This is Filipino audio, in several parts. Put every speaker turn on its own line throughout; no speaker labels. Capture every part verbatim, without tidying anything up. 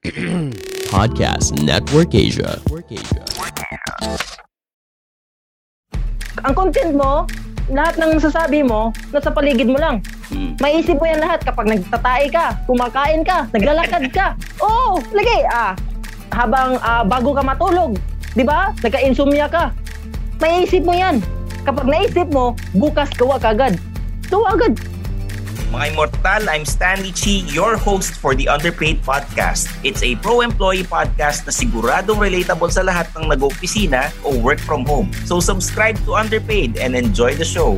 Podcast Network Asia.
Ang content mo, lahat ng sasabi mo, nasa paligid mo lang. Hmm. Maisip mo yan lahat kapag nagtatae ka, kumakain ka, naglalakad ka. Oo, lagi. Ah, habang ah, bago ka matulog, di ba? Nagka-insomnia ka. Maisip mo yan. Kapag naisip mo, bukas gawa ka agad. Gawa agad.
Mga Immortal, I'm Stanley Chi, your host for the Underpaid Podcast. It's a pro-employee podcast na siguradong relatable sa lahat ng nag-opisina o work from home. So subscribe to Underpaid and enjoy the show.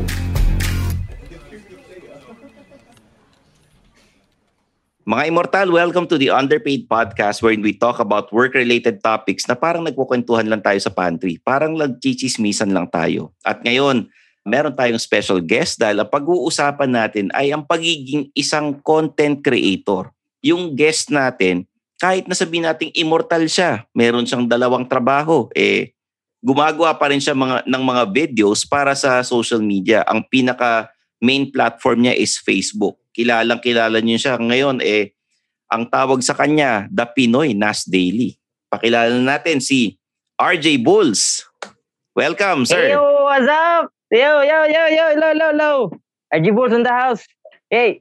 Mga Immortal, welcome to the Underpaid Podcast wherein we talk about work-related topics na parang nagkukwentuhan lang tayo sa pantry. Parang nagchichismisan lang tayo. At ngayon, meron tayong special guest dahil ang pag-uusapan natin ay ang pagiging isang content creator. Yung guest natin, kahit nasabihin nating immortal siya, meron siyang dalawang trabaho, eh, gumagawa pa rin siya mga, ng mga videos para sa social media. Ang pinaka main platform niya is Facebook. Kilalang kilala niyo siya. Ngayon, eh, ang tawag sa kanya, The Pinoy Nas Daily. Pakilala natin si R J Bulls. Welcome, sir.
Hey, yo, what's up? Yo, yo, yo, yo, low, low, low. R J Bulls in the house. Hey.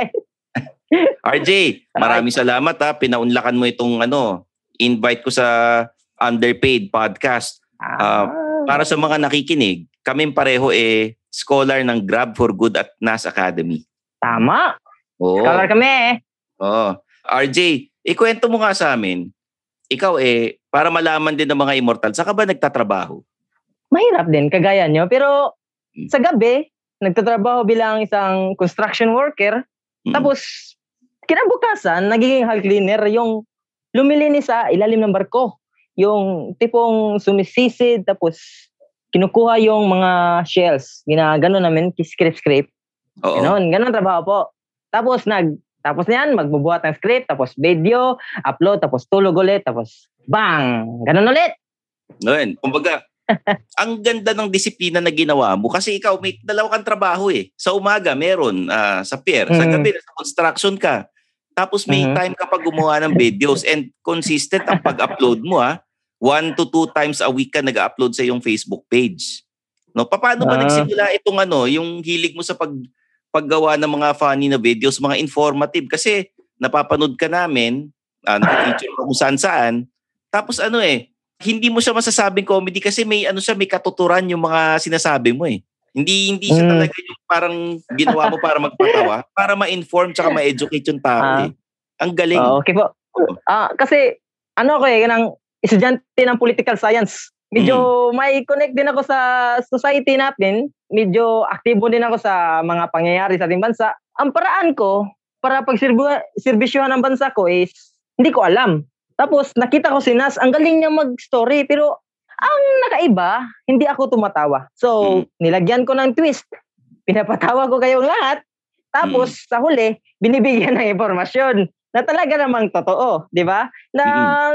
R J, maraming salamat ha. Pinaunlakan mo itong ano, invite ko sa Underpaid Podcast. Uh, para sa mga nakikinig, kami pareho eh scholar ng Grab for Good at Nas Academy.
Tama.
Oo.
Scholar kami eh.
Oo. R J, ikwento mo nga sa amin, ikaw eh, para malaman din ng mga immortal, saan ka ba nagtatrabaho?
Mahirap din, kagaya nyo. Pero sa gabi, nagtatrabaho bilang isang construction worker. Mm. Tapos, kinabukasan, nagiging hall cleaner yung lumilinis sa ilalim ng barko. Yung tipong sumisisid, tapos kinukuha yung mga shells. Ginagano namin, script-script. Ganon, ganon trabaho po. Tapos, nag, tapos na yan, magbubuhat ng script, tapos video, upload, tapos tulog ulit, tapos bang! Ganon ulit.
Noon, kumbaga, ang ganda ng disiplina na ginawa mo kasi ikaw may dalawa kang trabaho eh. Sa umaga meron uh, sa pier, mm-hmm. sa gabi sa construction ka. Tapos may mm-hmm. time ka pa gumawa ng videos and consistent ang pag-upload mo ha. One to two times a week ka nag-upload sa iyong Facebook page. No, paano ba uh, nagsimula itong ano, yung hilig mo sa pag paggawa ng mga funny na videos, mga informative kasi napapanood ka namin, uh, nakikita ko kung saan-saan. Tapos ano eh, hindi mo siya masasabing comedy kasi may ano siya, may katuturan yung mga sinasabi mo eh. Hindi hindi siya mm. talaga yung parang ginawa mo para magpatawa, para ma-inform tsaka ma-educate yung tao uh, eh. Ang galing.
Uh, okay po. Ah, uh, kasi ano ko eh, kanang estudyante ng political science. Medyo mm. may connect din ako sa society natin. Medyo aktibo din ako sa mga pangyayari sa ating bansa. Ang paraan ko para pag-servisyohan ng bansa ko is hindi ko alam. Tapos, nakita ko si Nas, ang galing niya mag-story, pero ang nakaiba, hindi ako tumatawa. So, mm. nilagyan ko ng twist. Pinapatawa ko kayong lahat. Tapos, mm. sa huli, binibigyan ng informasyon na talaga namang totoo. Di ba? Nang,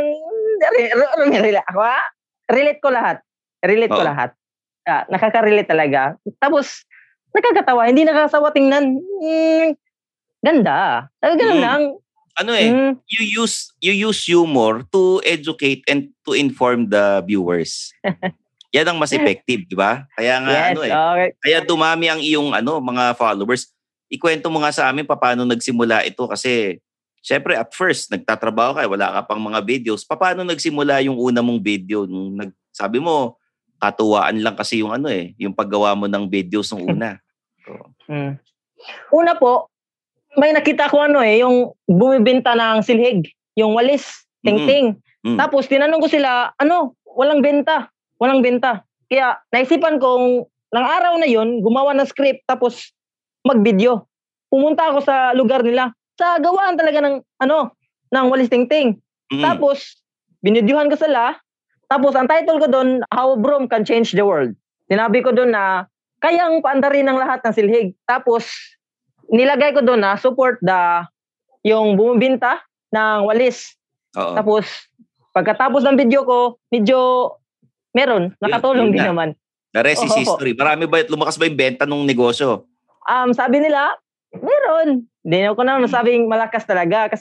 mm. relate ako, ha? Relate ko lahat. Relate oh. ko lahat. Ah, nakaka-relate talaga. Tapos, nakakatawa. Hindi nakakasawa tingnan. Mm, ganda. Talaga mm. lang.
Ano eh, mm. you use you use humor to educate and to inform the viewers. Yan ang mas effective, di ba? Kaya nga yes, ano eh. Okay. Kaya dumami ang iyong ano mga followers. Ikwento mo nga sa amin paano nagsimula ito kasi syempre at first nagtatrabaho ka, wala ka pang mga videos. Paano nagsimula yung una mong video nung nagsabi mo katuwaan lang kasi yung ano eh, yung paggawa mo ng videos nung una. So,
mm. Una po, may nakita ko ano eh, yung bumibenta ng silhig, yung walis, tingting. Mm-hmm. Mm-hmm. Tapos tinanong ko sila, ano, walang benta, walang benta. Kaya naisipan kong, ng araw na yun, gumawa ng script, tapos mag-video. Pumunta ako sa lugar nila, sa gawaan talaga ng, ano, ng walis tingting. Mm-hmm. Tapos, binidyohan ko sila, tapos ang title ko doon, How Broom Can Change the World. Sinabi ko doon na, kayang paandarin ng lahat ng silhig. Tapos, nilagay ko doon na support the yung bumibinta ng walis. Oo. Tapos, pagkatapos ng video ko, medyo meron, nakatulong yun, yun din na. Naman.
The rest is history. Marami ba, lumakas ba yung benta ng negosyo?
Um, sabi nila, meron. Hindi ko na masabing malakas talaga kasi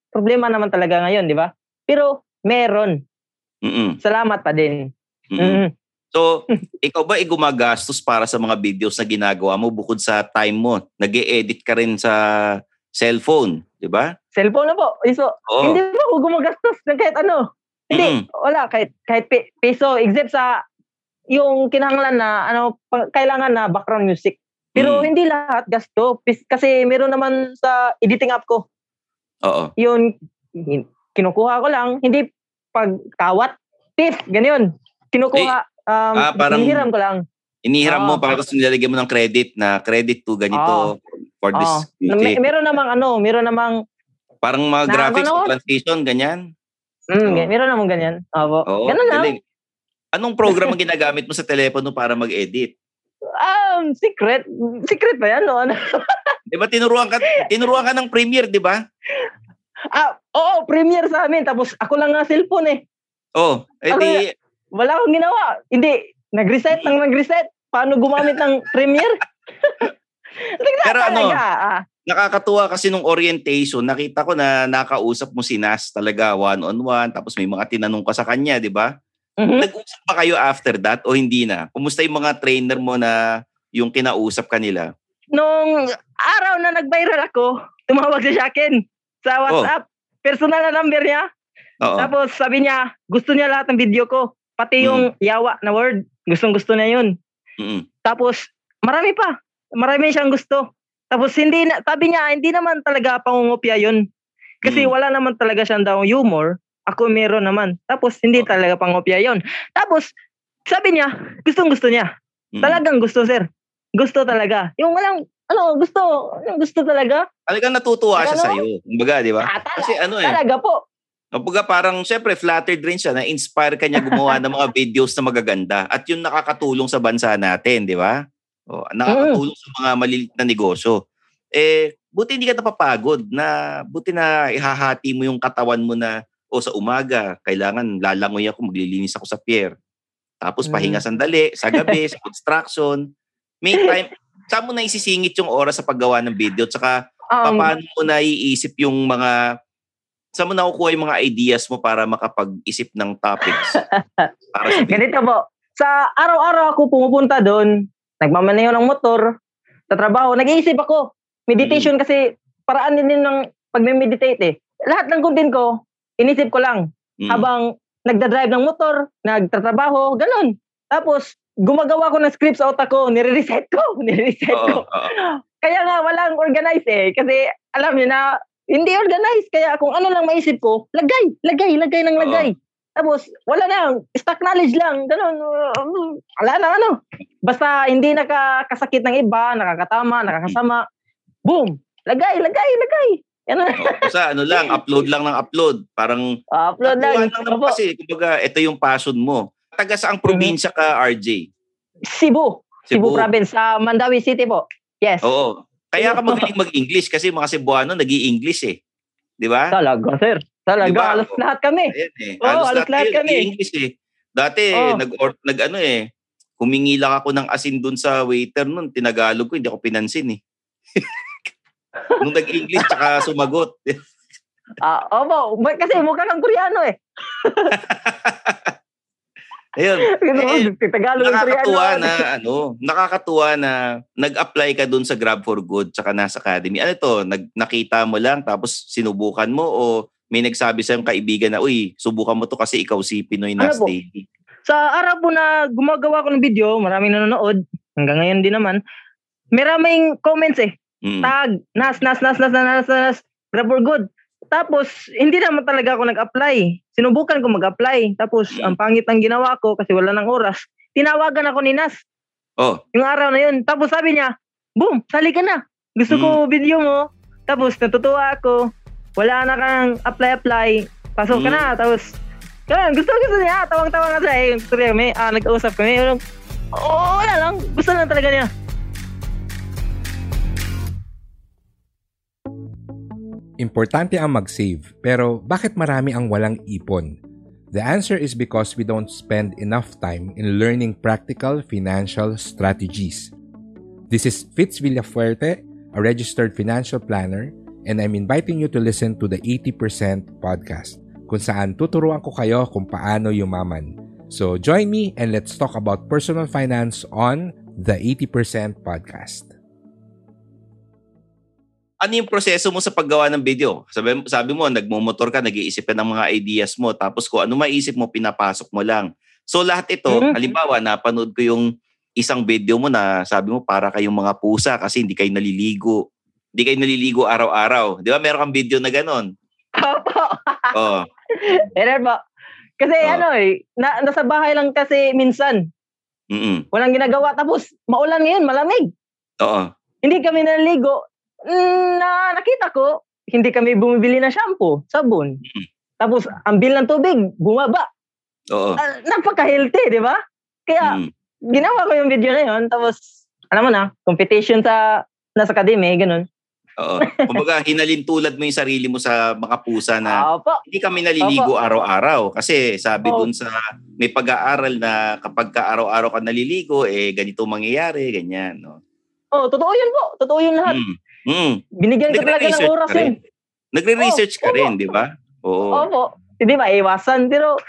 problema naman talaga ngayon, di ba? Pero meron.
Mm-mm.
Salamat pa din.
Mm-mm. Mm-hmm. So, ikaw ba ay gumagastos para sa mga videos na ginagawa mo bukod sa time mo? Nag-e-edit ka rin sa cellphone, di ba?
Cellphone na po. So, oh. Hindi po ako gumagastos ng kahit ano. Hindi, mm-hmm. wala. Kahit, kahit peso, except sa yung kinahanglan na, ano, kailangan na background music. Pero mm. hindi lahat gasto. Kasi meron naman sa editing app ko.
Oo.
Yun, kinukuha ko lang. Hindi pagkawat, tip, ganyan. Kinukuha. Um,
ah, parang
inihiram ko lang.
Inihiram oh. mo, para tapos nilalagyan mo ng credit na credit to ganito oh. for this
oh. May, meron namang ano, meron namang
parang mga graphics o translation, ganyan.
Mm, oh. Meron namang ganyan. Opo.
Oh,
ganun lang.
Anong program ang ginagamit mo sa telepono para mag-edit?
Um, secret. Secret ba yan? No?
Di ba tinuruan ka, tinuruan ka ng Premiere, di ba?
Ah, oo, Premiere sa amin. Tapos ako lang nga cellphone eh.
Oh, edi...
Wala akong ginawa. Hindi. Nag-reset nang nag-reset. Paano gumamit ng Premiere?
Pero ano, ah. nakakatuwa kasi nung orientation, nakita ko na nakausap mo si Nas talaga one-on-one, tapos may mga tinanong ka sa kanya, di ba? Mm-hmm. Nag-usap ba kayo after that o hindi na? Kumusta yung mga trainer mo na yung kinausap kanila?
Nung araw na nag-viral ako, tumawag siya sa akin sa WhatsApp. Oh. Personal na number niya. Oo. Tapos sabi niya, gusto niya lahat ng video ko. Pati yung mm. yawa na word, gustong-gusto niya yun.
Mm.
Tapos, marami pa. Marami siyang gusto. Tapos, hindi na, sabi niya, hindi naman talaga pangungopia yun. Kasi mm. wala naman talaga siyang daw humor. Ako meron naman. Tapos, hindi okay. talaga pangungopia yun. Tapos, sabi niya, gustong-gusto niya. Mm. Talagang gusto, sir. Gusto talaga. Yung walang, ano, gusto. Gusto talaga.
Talagang natutuwa siya ano? Sa'yo. Kumbaga, di ba?
Ah, tala-
Kasi ano eh.
Talaga po.
Kumbaga parang syempre flattered rin siya, na-inspire ka niya gumawa ng mga videos na magaganda at yun nakakatulong sa bansa natin, di ba? O, nakakatulong mm. sa mga maliliit na negosyo. Eh, buti hindi ka napapagod na, buti na ihahati mo yung katawan mo na, o sa umaga, kailangan lalangoy ako, maglilinis ako sa pier. Tapos mm. pahinga sandali, sa gabi, sa construction. May time, saan mo na isisingit yung oras sa paggawa ng video? Tsaka, um, paano mo na iisip yung mga saan mo nakukuha yung mga ideas mo para makapag-isip ng topics? Para sa
ganito po. Sa araw-araw ako pumupunta doon, nagmamaneho ng motor, sa trabaho, nag-iisip ako. Meditation mm. kasi paraan din ng pag-meditate eh. Lahat ng content ko, inisip ko lang. Mm. Habang nagdadrive ng motor, nagtatrabaho, ganun. Tapos, gumagawa ko ng script sa utak ko, nire-reset ko, nire-reset ko. Oh, oh. Kaya nga, walang organize eh. Kasi, alam niyo na, hindi organized. Kaya kung ano lang maisip ko, lagay, lagay, lagay ng lagay. Uh-oh. Tapos, wala na. Stock knowledge lang. Ganun. Wala na ano. Basta hindi nakakasakit ng iba, nakakatama, nakakasama. Boom! Lagay, lagay, lagay. Yan.
Basta ano lang, upload lang ng upload. Parang,
upload lang.
lang naman kasi, kumbaga, ito yung passion mo. Taga saang probinsya ka, R J?
Cebu. Cebu, Cebu province. Sa Mandawi City po. Yes.
Oo. Kaya ka magaling mag-English kasi mga Cebuano nag-i-English eh. Di ba?
Talaga, sir. Talaga, diba? Halos lahat kami.
Ayan eh.
Oo, halos, halos lahat, lahat kami.
Nag-i-English eh. Dati, oh. nag, or, nag ano eh, humingi lang ako ng asin dun sa waiter nun, tinagalog ko, hindi ako pinansin eh. Nung nag-English, tsaka sumagot.
Ah, uh, opo, kasi mukha kang Koreano eh.
Ayun. Eh, nakakatuwa na ano, nakakatuwa na nag-apply ka dun sa Grab for Good sa Nas Academy. Ano to, nag nakita mo lang tapos sinubukan mo o may nagsabi sa iyong kaibigan na, "Uy, subukan mo to kasi ikaw si Pinoy Nas ano Daily."
Sa araw po na gumagawa ko ng video, maraming nanonood, hanggang ngayon din naman. Maraming comments eh. Mm. Tag, Nas, Nas, Nas, Nas, Nas, Nas, Nas, Grab for Good. Tapos, hindi naman talaga ako nag-apply. Sinubukan ko mag-apply. Tapos, mm. ang pangit ang ginawa ko kasi wala nang oras. Tinawagan ako ni Nas.
Oh.
Yung araw na yun. Tapos sabi niya, boom, sali ka na. Gusto mm. ko video mo. Tapos, natutuwa ako. Wala na kang apply-apply. Pasok mm. ka na. Tapos, yun, gusto gusto niya. Tawang-tawang nga siya. Eh, gusto niya, may, ah, nag-uusap kami. Oo, oh, wala lang. Gusto lang talaga niya.
Importante ang mag-save, pero bakit marami ang walang ipon? The answer is because we don't spend enough time in learning practical financial strategies. This is Fitz Villafuerte, a registered financial planner, and I'm inviting you to listen to the eighty percent Podcast, kung saan tuturuan ko kayo kung paano yumaman. So join me and let's talk about personal finance on the eighty percent Podcast.
Ano yung proseso mo sa paggawa ng video? Sabi, sabi mo, nagmumotor ka, nag-iisip ka ng mga ideas mo, tapos kung ano maisip mo, pinapasok mo lang. So lahat ito, mm-hmm. halimbawa, napanood ko yung isang video mo na sabi mo, para kayong mga pusa kasi hindi kayo naliligo. Hindi kayo naliligo araw-araw. Di ba? Meron kang video na ganon.
Opo.
Oo.
Meron po. Kasi oh. ano eh, na, nasa bahay lang kasi minsan.
Mm-mm.
Walang ginagawa. Tapos, maulan ngayon, malamig.
Oo.
Hindi kami naliligo. Na nakita ko, hindi kami bumibili ng shampoo, sabon. Mm-hmm. Tapos, ang bill ng tubig, bumaba.
Oo.
Uh, napaka-healthy, di ba? Kaya, mm-hmm. ginawa ko yung video na yun. Tapos, alam mo na, competition sa nasa academy, ganun.
Oo. Kumbaga, hinalintulad mo yung sarili mo sa mga pusa na
Opo.
Hindi kami naliligo
Opo.
araw-araw. Kasi sabi
Opo.
dun sa may pag-aaral na kapag ka araw-araw ka naliligo, eh ganito mangyayari, ganyan. No?
Oh, totoo yun po. Totoo yun lahat.
Mm. Mm.
Binigyan ko talaga ng oras yun.
Nagre-research
oh,
ka rin, di ba? Oo.
Opo. Hindi ba, iwasan. Pero,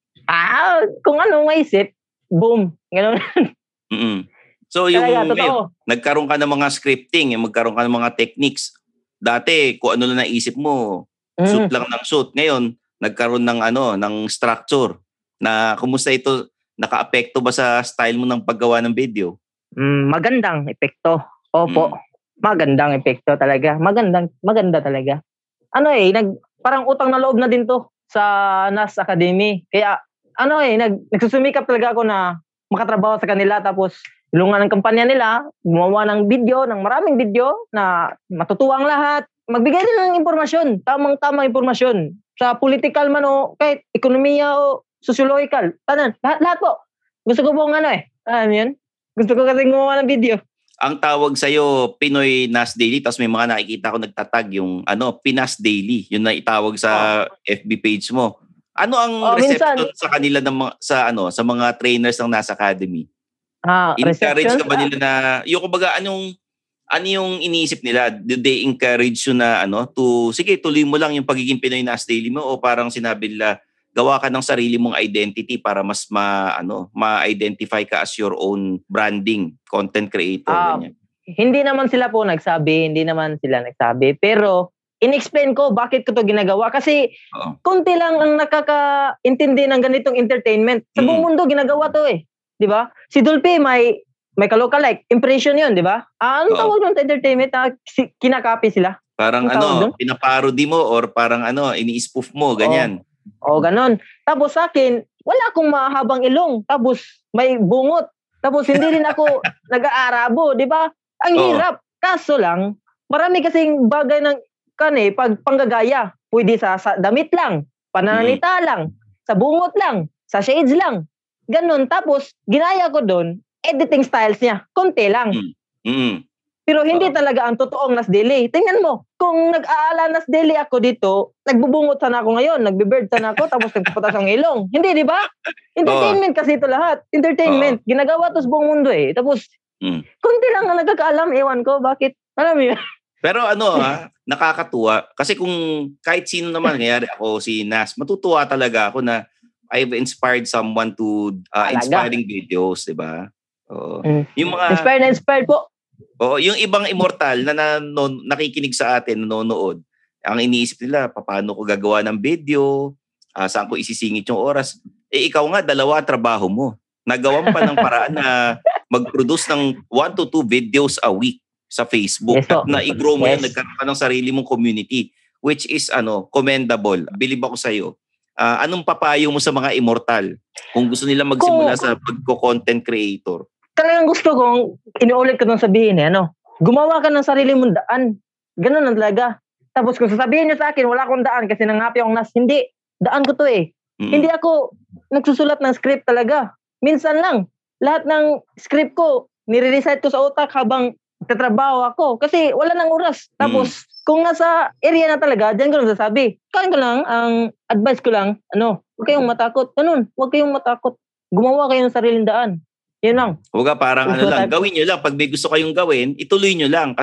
ah, kung ano maisip, boom. Ganun.
Mm-mm. So yung
Talaga,
ngayon, nagkaroon ka ng mga scripting, yung magkaroon ka ng mga techniques. Dati, kung ano lang naisip mo, mm. shoot lang ng shoot. Ngayon, nagkaroon ng ano, ng structure. Na kumusta ito, naka-apekto ba sa style mo ng paggawa ng video?
Mm, magandang epekto. Opo. Mm. Magandang epekto talaga. Magandang, maganda talaga. Ano eh, nag, parang utang na loob na din to sa N A S Academy. Kaya, ano eh, nag, nagsusumikap talaga ako na makatrabaho sa kanila tapos tulungan ng kampanya nila, gumawa ng video, ng maraming video na matutuwang lahat. Magbigay din ng impormasyon, tamang-tamang impormasyon. Sa political man o kahit ekonomiya o sociological. Tanan, lahat, lahat po. Gusto ko pong ano eh. Alam yun? Gusto ko kasi gumawa ng video.
Ang tawag sa'yo, Pinoy N A S Daily, tapos may mga nakikita ko nagtatag yung ano, Pinas Daily. Yun na itawag sa oh. F B page mo. Ano ang oh, reception minsan, sa kanila ng mga, sa ano sa mga trainers ng N A S Academy?
Ah,
encourage ka ba nila na, yung kumbaga, anong, ano yung iniisip nila? Do they encourage you na, ano, to, sige, tuloy mo lang yung pagiging Pinoy N A S Daily mo o parang sinabi nila, gawa ka ng sarili mong identity para mas ma, ano, ma-identify ka as your own branding, content creator,
ah,
ganyan?
Hindi naman sila po nagsabi, hindi naman sila nagsabi, pero in-explain ko bakit ko to ginagawa kasi oh. konti lang ang nakaka-intindi ng ganitong entertainment. Sa buong mm. mundo ginagawa to eh. 'Di ba? Si Dolphy may may ka-lookalike, impression 'yun, 'di ba? Ah, ano oh. tawag ng entertainment? Ah, kinakapi sila.
Parang ano, pinaparody mo or parang ano, ini-spoof mo, ganyan.
Oh, oh ganon. Tapos sa akin, wala akong mahabang ilong. Tapos may bungot. Tapos hindi rin ako nag-aarabo, 'di ba? Ang oh. hirap. Kaso lang, marami kasing bagay ng kani pag panggagaya. Pwede sa, sa damit lang, pananalita mm. lang, sa bungot lang, sa shades lang. Ganon. Tapos, ginaya ko doon, editing styles niya. Konti lang.
Mm-hmm.
Pero hindi uh, talaga ang totoong N A S Daily. Tingnan mo, kung nag-aala N A S Daily ako dito, nagbubungot sana ako ngayon, nagbe-bird sana ako, tapos nagpuputas ang ilong. Hindi, di ba? Entertainment uh, kasi ito lahat. Entertainment. Uh, Ginagawa to sa buong mundo eh. Tapos, mm. konti lang ang nagkakaalam. Ewan ko, bakit? Alam mo yun?
Pero ano ha, nakakatuwa. Kasi kung kahit sino naman, ngayari ako si Nas, matutuwa talaga ako na I've inspired someone to uh, inspiring videos, di ba? Oo. Mm. Yung mga
inspired na inspired po.
Oo, yung ibang immortal na nanon, nakikinig sa atin, nanonood, ang iniisip nila, paano ko gagawa ng video, uh, saan ko isisingit yung oras. Eh ikaw nga, dalawa trabaho mo. Nagawan pa ng paraan na mag-produce ng one to two videos a week sa Facebook. Yes, at na i-grow mo yes. yan, nagkaroon ka ng sarili mong community, which is ano commendable. Believe ako sa'yo. Uh, anong papayo mo sa mga immortal kung gusto nila magsimula kung, sa pagko-content creator?
Talagang gusto kong inuulit ko nung sabihin eh, ano, gumawa ka ng sarili mong daan. Ganun lang talaga. Tapos kung sasabihin niyo sa akin, wala akong daan kasi nangapi akong nas, hindi. Daan ko to eh. Mm-hmm. Hindi ako nagsusulat ng script talaga. Minsan lang. Lahat ng script ko, nire-recite ko sa utak habang tatrabaho ako. Kasi wala nang oras. Tapos, mm-hmm. kung nasa area na talaga, dyan ko lang sasabi. Kain ko lang, ang advice ko lang, ano, huwag kayong matakot. Ganun, huwag kayong matakot. Gumawa kayo ng sariling daan. Yun lang.
Huwag ka parang ano lang, gawin nyo lang. Pag may gusto kayong gawin, ituloy nyo lang. Kasi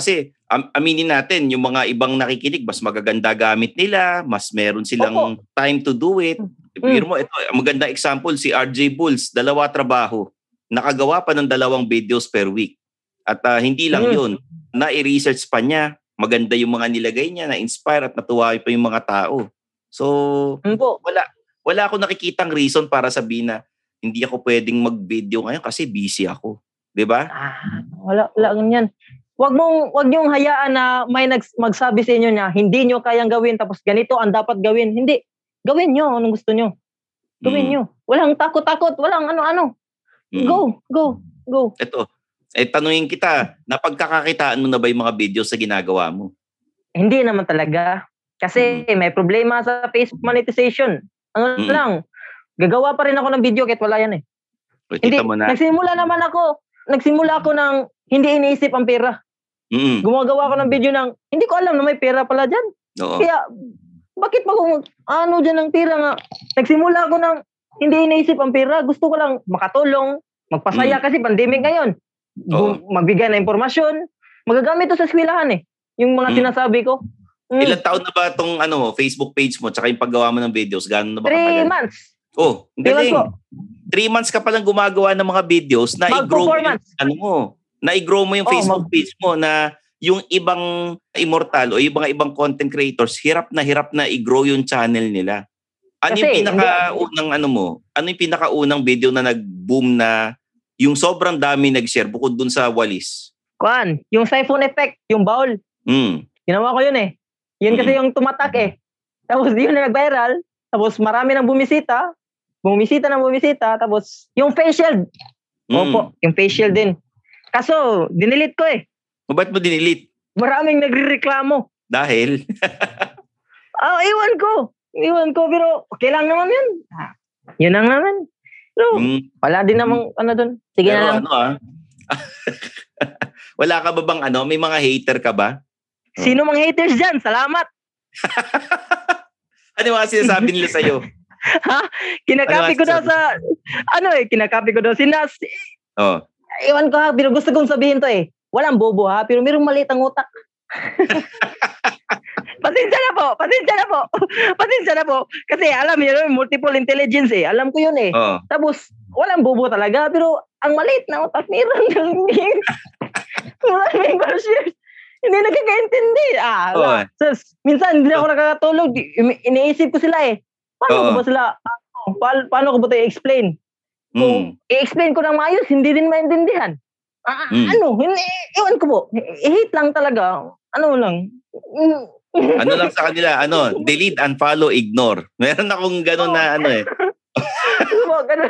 am- aminin natin, yung mga ibang nakikinig, mas magaganda gamit nila, mas meron silang
Opo.
time to do it. Biro mo, ito, maganda example, si R J Bulls, dalawa trabaho. Nakagawa pa ng dalawang videos per week. At uh, hindi lang
Mm.
yun, na-research pa niya. Maganda yung mga nilagay niya, na-inspire at natuwa pa yung mga tao. So,
Yun po.
wala wala akong nakikitang reason para sabihin na hindi ako pwedeng mag-video ngayon kasi busy ako. 'Di ba?
Ah, wala, wala ganyan. Wag mong wag niyong hayaan na may nags, magsabi sa inyo na hindi niyo kayang gawin tapos ganito ang dapat gawin. Hindi. Gawin niyo anong gusto niyo. Gawin
Mm.
niyo. Walang takot-takot, walang ano-ano.
Mm.
Go, go, go.
Ito, eh tanungin kita, napagkakakitaan mo na ba yung mga videos na ginagawa mo?
Hindi naman talaga. Kasi may problema sa Facebook monetization. Ano
Mm.
lang, gagawa pa rin ako ng video kahit wala yan eh.
O,
Hindi,
kita mo na.
nagsimula naman ako, nagsimula ako ng hindi iniisip ang pera.
Mm.
Gumagawa ako ng video ng, hindi ko alam na may pera pala dyan.
Oo.
Kaya, bakit pa kung ano dyan ng pera nga? Nagsimula ako ng hindi iniisip ang pera. Gusto ko lang makatulong, magpasaya
Mm.
kasi pandemic ngayon.
Oo.
Gu- Magbigay na impormasyon. Magagamit to sa eskwelahan eh. Yung mga
Mm.
sinasabi ko. Mm.
Ilang taon na ba itong ano, Facebook page mo tsaka yung paggawa mo ng videos? Gano'n na ba
Three
katagal?
months.
Oh, ang
Three months
galing.
po.
Three months ka palang gumagawa ng mga videos na
Magpo
i-grow mo
four
yung,
months.
ano mo, na i-grow mo yung
Oh,
Facebook
mag-
page mo na yung ibang immortal o yung mga ibang content creators, hirap na hirap na i-grow yung channel nila. Ano yung
Kasi,
pinakaunang ano mo? Ano yung pinakaunang video na nag-boom na yung sobrang dami nag-share bukod dun sa walis?
Kuan, yung siphon effect, yung bowl.
Mm.
Ginawa ko yun eh. Yun kasi
Mm.
yung tumatak eh. Tapos yun na nag-viral. Tapos marami nang bumisita. Bumisita nang bumisita. Tapos yung face shield.
Mm.
Opo, yung face shield din. Kaso, dinilit ko eh.
O ba't mo dinilit?
Maraming nagre-reklamo.
Dahil?
Ah, iwan ko. Iwan ko, pero okay lang naman yun. Ah, yun lang naman. Pero
Mm.
wala din namang ano dun. Sige
Pero
na lang.
ano ah? Wala ka ba bang ano? May mga hater ka ba?
Sino mang haters dyan? Salamat.
Ano yung mga sinasabi nila sa'yo?
Ha? Kinakapi
Ano
ko daw
sabi?
sa, ano eh, kinakapi ko daw si Nas.
Oh.
Iwan ko ha, pero gusto kong sabihin to eh. Walang bobo ha, pero mayroong maliit ang utak. Pasensya na po, pasensya na po. Pasensya na po. Kasi alam niyo, multiple intelligence eh. Alam ko yun eh.
Oh.
Tapos, walang bobo talaga, pero ang maliit na utak, mayroon ng maraming bashers. Hindi nakakaintindi. Ah,
Oo.
oh. Sus, minsan hindi ako nakakatulog. Ini- Iniisip ko sila eh. Paano
Oo.
ko ba sila, ano, pa- paano ko ba ito i-explain? Kung
Mm.
i-explain ko ng maayos, hindi din maintindihan. Ah,
Mm.
Ano, hindi, iwan ko po. I-hate lang talaga. Ano lang. Mm.
Ano lang sa kanila, ano, delete, unfollow, ignore. Meron akong gano'n na ano eh.
Ano po, ganun.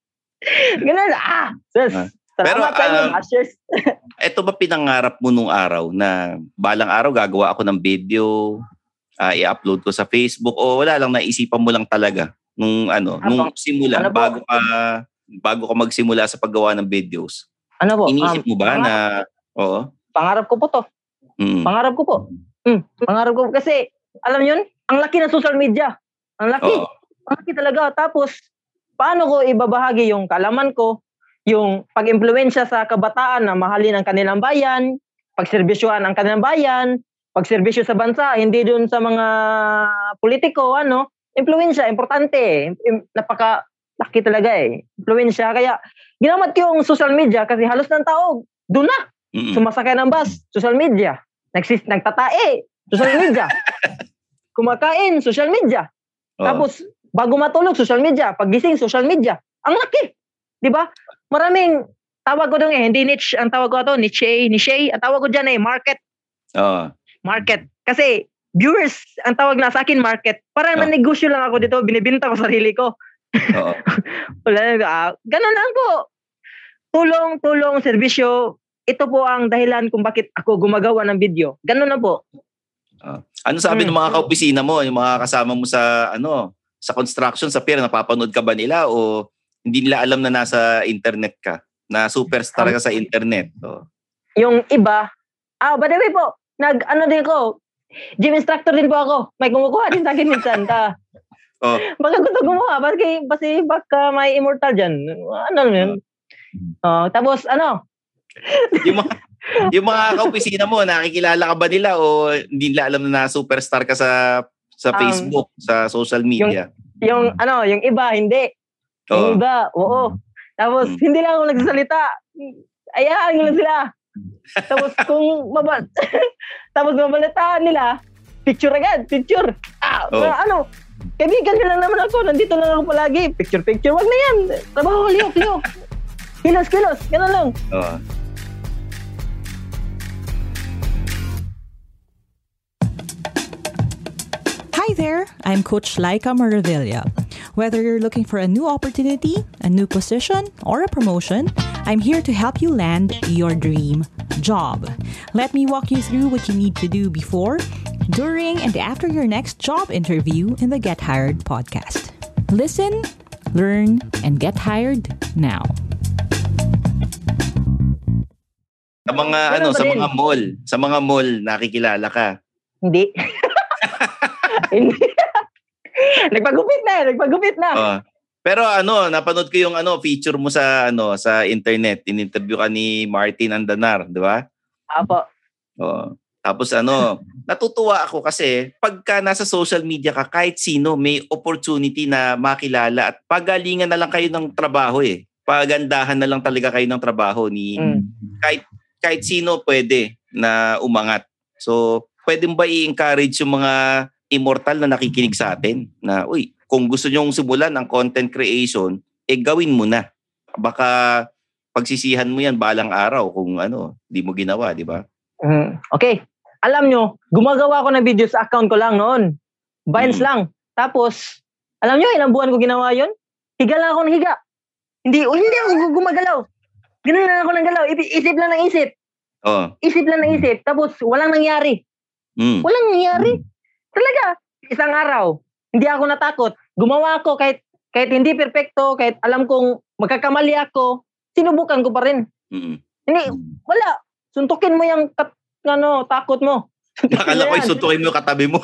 Ganun, ah, sus.
Ah.
Salamat
Pero,
sa inyo,
um,
bashers.
Ito ba pinangarap mo nung araw na balang araw gagawa ako ng video, ah, i-upload ko sa Facebook o wala lang, naisipan mo lang talaga nung ano, nung simula,
Ano po?
bago ka bago ka magsimula sa paggawa ng videos?
Ano po?
Inisip
um,
mo ba
pangarap,
na oo?
pangarap ko po to.
Mm.
Pangarap ko po. Mm, pangarap ko. Kasi, alam yun, ang laki ng social media. Ang laki.
Oo.
Ang laki talaga. Tapos, paano ko ibabahagi yung kalaman ko, yung pag-impluensya sa kabataan na mahalin ang kanilang bayan, pagserbisyoan ang kanilang bayan, pagserbisyo sa bansa, hindi dun sa mga politiko, ano, impluensya, importante. Im- Napaka laki talaga eh. Impluensya. Kaya, ginamit ko yung social media kasi halos ng tao, doon na.
Mm.
Sumasakay ng bus, social media. Nagsis, nagtatae, social media. Kumakain, social media.
Oo.
Tapos, bago matulog, social media. Paggising, social media. Ang laki. Di ba? Maraming, tawag ko doon eh, hindi niche, ang tawag ko ito, niche, niche, ang tawag ko dyan eh, market.
Oo.
Market. Kasi, viewers, ang tawag na sa akin, market. Parang
Ah.
nanegosyo lang ako dito, binibinta ko sarili ko.
Oo.
Wala, ah, ganun lang po. Tulong, tulong, serbisyo. Ito po ang dahilan kung bakit ako gumagawa ng video. Ganun na po.
Ano sabi
Mm.
ng mga kaopisina mo, yung mga kasama mo sa ano, sa construction, sa pier, napapanood ka ba nila o hindi nila alam na nasa internet ka? Na superstar ka sa internet? O.
Yung iba, ah, by the way po, nag, ano din ko, gym instructor din po ako. May kumukuha din sa akin minsan. Ta.
Oh.
Baka gusto gumawa, baka, baka, baka may immortal dyan. Ano yun? Oh, tapos ano,
yung mga Yung mga kaopisina mo, nakikilala ka ba nila o hindi nila alam na superstar ka sa sa
Um,
Facebook, sa social media?
Yung ano, yung iba, hindi.
Oo.
Yung iba, oo. Tapos,
Hmm.
hindi lang ako nagsasalita. Ayaan ko lang sila. Tapos, kung mabal... Tapos, mabalitaan nila, picture agad, picture. Ah,
Oo.
mga ano, kaibigan nyo lang naman ako, nandito lang ako palagi. Picture, picture, wag na yan. Trabaho, liyok, liyok. Kilos, kilos, gano'n lang.
Oo.
Hi there, I'm Coach Laika Maravilla. Whether you're looking for a new opportunity, a new position, or a promotion, I'm here to help you land your dream job. Let me walk you through what you need to do before, during, and after your next job interview in the Get Hired podcast. Listen, learn, and get hired now.
Sa mga
Ganun
ano,
ba
sa
din?
mga mall, sa mga mall nakikilala ka.
Hindi. Hindi. Nagpagupit na, eh, nagpagupit na.
Oo. Pero ano, napanood ko yung ano feature mo sa ano sa internet. In-interview ka ni Martin Andanar, di ba?
Apo.
Oo. Tapos ano, natutuwa ako kasi pagka nasa social media ka, kahit sino may opportunity na makilala at pagalingan na lang kayo ng trabaho eh. Pagandahan na lang talaga kayo ng trabaho ni
Mm.
kahit kahit sino pwede na umangat. So, pwede mo ba i-encourage yung mga immortal na nakikinig sa atin na, uy, kung gusto nyong simulan ang content creation, eh gawin mo na. Baka pagsisihan mo yan balang araw kung ano, di mo ginawa, di ba?
Mm. Okay. Alam nyo, gumagawa ko ng video sa account ko lang noon. Vines
Mm.
lang. Tapos, alam nyo, ilang buwan ko ginawa yon? Higa lang ako ng higa. Hindi, oh, hindi ako gumagalaw. Ganun lang ako ng galaw. I- Isip lang ng isip.
Oh.
Isip lang ng isip. Tapos, walang nangyari.
Mm.
Walang nangyari. Talaga. Isang araw, hindi ako natakot. Gumawa ako kahit kahit hindi perpekto, kahit alam kong magkakamali ako, sinubukan ko pa rin.
Mm.
Hindi, wala. Suntukin mo yung kat, ano, takot mo.
Nakala ko
yan.
suntukin mo yung katabi mo.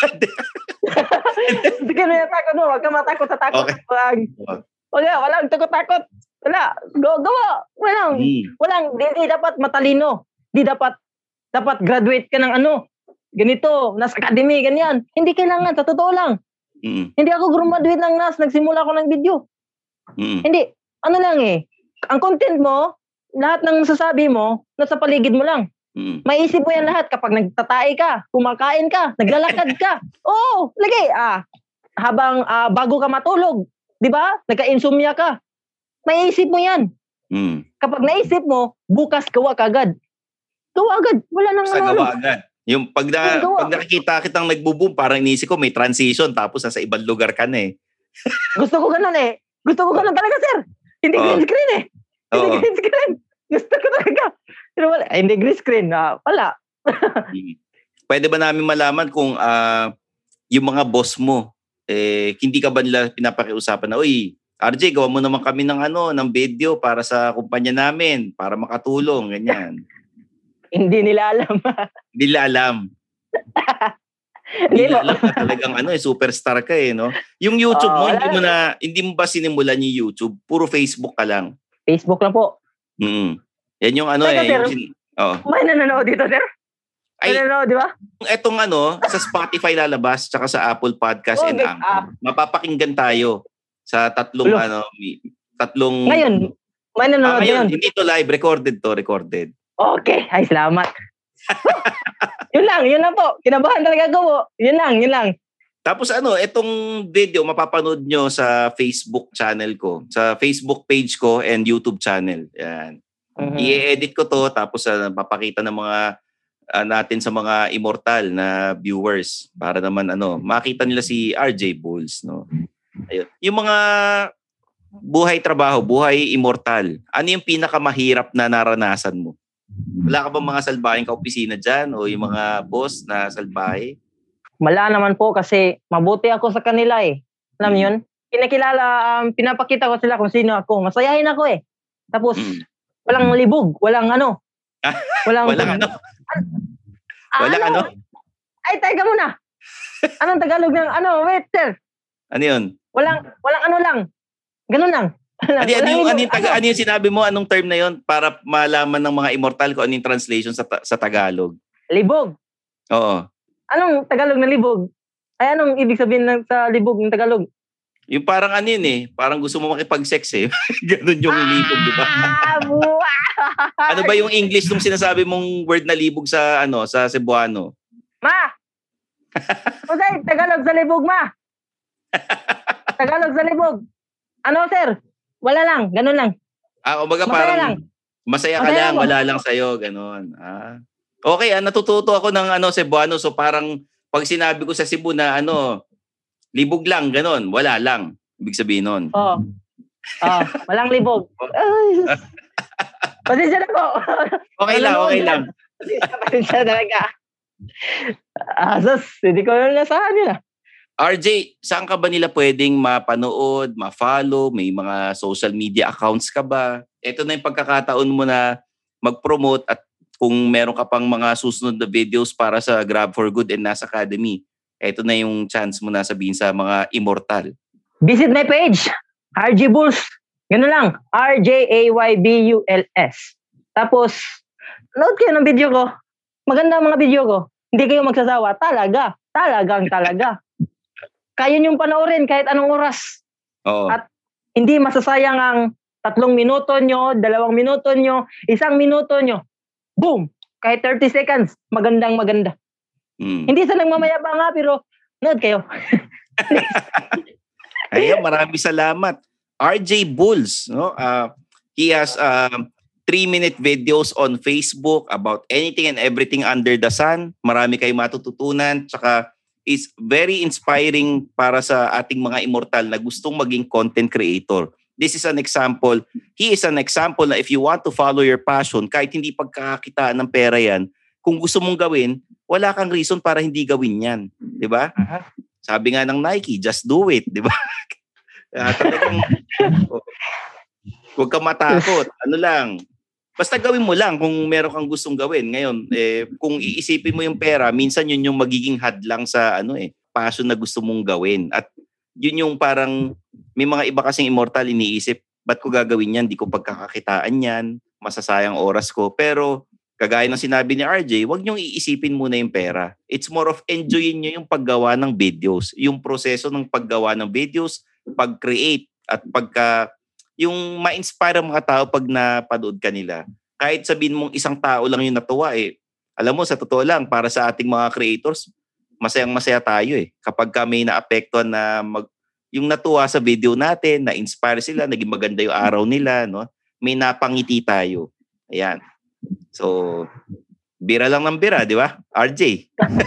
Suntukin mo yung takot mo. Huwag ka matakot sa takot.
Okay.
Wag. Wala, walang takot-takot. Wala. Go, gawa. Walang,
Mm.
walang, di, di dapat matalino. Di dapat, dapat graduate ka ng ano, ganito, nasa academy, ganyan. Hindi kailangan, sa totoo lang.
Mm.
Hindi ako graduate ng N A S, nagsimula ako ng video.
Mm.
Hindi, ano lang eh, ang content mo, lahat ng sasabi mo, nasa paligid mo lang.
Mm.
Maisip mo yan lahat kapag nagtatay ka, kumakain ka, naglalakad ka. Oo, lagi, ah, habang ah, bago ka matulog, di ba? Nagka-insomnia ka. Maisip mo yan.
Mm.
Kapag naisip mo, bukas gawa ka agad. Gawa agad. Wala nang
Sa
ano.
gawa agad. Yung pag, na,
Yung gawa.
pag nakikita kitang nagbo-boom, parang inisip ko may transition tapos nasa ibang lugar ka na eh.
Gusto ko ganun eh. Gusto ko ganun talaga, sir. Hindi
Oo.
green screen eh. Hindi
Oo.
green screen. Gusto ko talaga. Pero wala. Ay, hindi green screen. Ah, wala.
Mm. Pwede ba namin malaman kung ah, yung mga boss mo, eh, hindi ka ba nila pinapakiusapan na, uy, R J, gawa mo naman kami ng ano, ng video para sa kumpanya namin, para makatulong, ganyan.
Hindi nila alam.
Hindi nila alam.
Hindi
Hindi nila
mo.
alam na talagang ano, eh, superstar ka eh, no? Yung YouTube
Oo,
mo, hindi
wala.
mo na, hindi mo ba sinimulan yung YouTube? Puro Facebook ka lang.
Facebook lang po.
Mm. Yan yung ano
Teka,
eh.
sir.
Yung, sin- oh.
May nanonood dito, sir. May
Ay,
nanonood, di ba?
etong ano, sa Spotify lalabas, tsaka sa Apple Podcast
Oh,
and
okay.
Anchor. Mapapakinggan tayo sa tatlong,
Ulo.
ano, mi- tatlong...
Ngayon, may
Ah,
nanonood
ngayon,
ngayon.
hindi to live, recorded to, recorded.
Okay. Ay, salamat. Yun lang, yun lang po. Kinabahan talaga ako. Yun lang, yun lang.
Tapos ano, etong video mapapanood nyo sa Facebook channel ko, sa Facebook page ko and YouTube channel. Yan.
Mhm.
I-edit ko to tapos uh, papakita ng mga ah, natin sa mga immortal na viewers para naman ano, makita nila si R J Bulls, no. Ayun. Yung mga buhay trabaho, buhay immortal. Ano yung pinakamahirap na naranasan mo? Wala ka ba mga salbahing ka-opisina dyan o yung mga boss na salbahe?
Wala naman po kasi mabuti ako sa kanila eh. Alam mo yun? Pinakilala, um, pinapakita ko sila kung sino ako. Masayahin ako eh. Tapos,
Mm.
walang libog, walang ano.
Ah,
Walang,
Walang ano?
Ah,
Walang ano?
Ay, teka muna. Anong Tagalog ng ano? Wait, sir.
Ano yun?
Walang, walang ano lang. Ganun lang.
Ano, ano, yung, ano, yung taga, ano yung sinabi mo? Anong term na yon para malaman ng mga immortal ko ano yung translation sa sa Tagalog?
Libog.
Oo.
Anong Tagalog na libog? Ay, anong ibig sabihin ng sa libog ng Tagalog?
Yung parang ano yun eh. Parang gusto mo makipag-sex eh. Ganun yung libog, di ba? Ano ba yung English nung sinasabi mong word na libog sa ano sa Cebuano?
Ma! Usay, Tagalog sa libog, ma! Tagalog sa libog. Ano, sir? Wala lang, ganun lang.
Ah, umaga
Masaya
parang
lang.
masaya ka
Masaya
lang,
ako.
wala lang sa'yo, ganun. Ah. Okay, ah, natututo ako ng ano Cebuano, so parang pag sinabi ko sa Cebu na ano, libog lang, ganun, wala lang. Ibig sabihin nun.
Oo. Oh, walang libog. Ay. Pasensya na po.
Okay lang, okay lang.
Pasensya talaga. Ah, sus, hindi ko lang nasahan yun ah.
R J, saan ka ba nila pwedeng mapanood, ma-follow? May mga social media accounts ka ba? Ito na yung pagkakataon mo na mag-promote at kung meron ka pang mga susunod na videos para sa Grab for Good and Nas Academy, ito na yung chance mo na sabihin sa mga immortal.
Visit my page, R J Bulls. Ganun lang, R J A Y B U L S. Tapos, nood kayo ng video ko. Maganda ang mga video ko. Hindi kayo magsasawa. Talaga. Talagang talaga. Kaya niyong panoorin kahit anong oras.
Oo.
At hindi masasayang ang tatlong minuto nyo, dalawang minuto nyo, isang minuto nyo. Boom! Kahit thirty seconds, magandang maganda.
Hmm.
Hindi sa nagmamayabang nga, pero nood kayo.
Ayan, maraming salamat. R J Bulls, no? Uh, he has uh, three-minute videos on Facebook about anything and everything under the sun. Marami kayong matututunan. Tsaka is very inspiring para sa ating mga immortal na gustong maging content creator. This is an example. He is an example na if you want to follow your passion, kahit hindi pagkakakitaan ng pera yan, kung gusto mong gawin, wala kang reason para hindi gawin yan. Di ba? Uh-huh. Sabi nga ng Nike, just do it. Di ba? uh, talagang, oh, huwag kang matakot. Ano lang, basta gawin mo lang kung meron kang gustong gawin. Ngayon, eh, kung iisipin mo yung pera, minsan yun yung magiging hadlang sa ano eh, passion na gusto mong gawin. At yun yung parang, may mga iba kasing immortal iniisip, ba't ko gagawin yan? Di ko pagkakakitaan yan, masasayang oras ko. Pero, kagaya ng sinabi ni R J, wag niyong iisipin muna yung pera. It's more of enjoyin niyo yung paggawa ng videos. Yung proseso ng paggawa ng videos, pag-create, at pagka yung ma-inspire ang mga tao pag napanood ka nila. Kahit sabihin mong isang tao lang yung natuwa eh. Alam mo, sa totoo lang, para sa ating mga creators, masayang-masaya tayo eh. Kapag kami na-apektuhan na mag, yung natuwa sa video natin, na-inspire sila, naging maganda yung araw nila, no? May napangiti tayo. Ayan. So, bira lang ng bira, di ba? R J.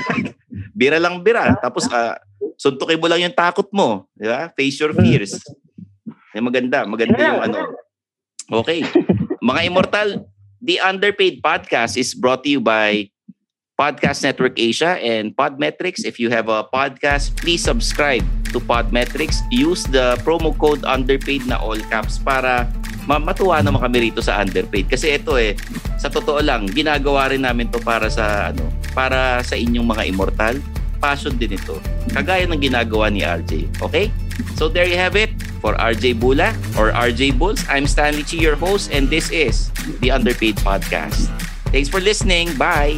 Bira lang bira. Tapos, uh, suntukin mo lang yung takot mo. Di ba? Face your fears. Ay, maganda. Maganda yung ano. Okay. Mga immortal, the Underpaid Podcast is brought to you by Podcast Network Asia and Podmetrics. If you have a podcast, please subscribe to Podmetrics. Use the promo code Underpaid na all caps para matuwa naman kami rito sa Underpaid. Kasi ito eh, sa totoo lang, ginagawa rin namin to para sa ano, para sa inyong mga immortal. Passion din ito. Kagaya ng ginagawa ni R J. Okay? So there you have it. For R J Bula or R J Bulls, I'm Stanley Chi, your host, and this is the Underpaid Podcast. Thanks for listening. Bye.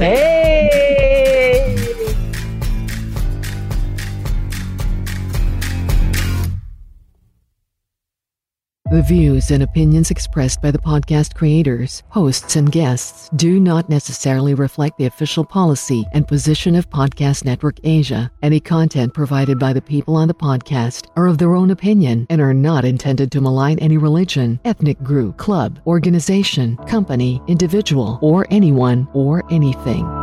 Hey!
The views and opinions expressed by the podcast creators, hosts, and guests do not necessarily reflect the official policy and position of Podcast Network Asia. Any content provided by the people on the podcast are of their own opinion and are not intended to malign any religion, ethnic group, club, organization, company, individual, or anyone or anything.